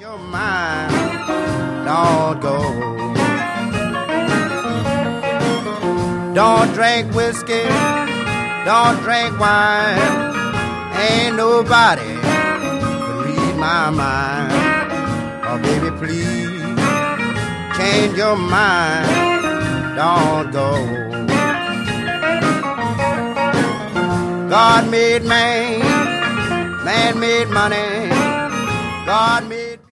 your mind, don't go. Don't drink whiskey, don't drink wine. Ain't nobody could read my mind. Oh, baby, please change your mind, don't go. God made man, man made money. God made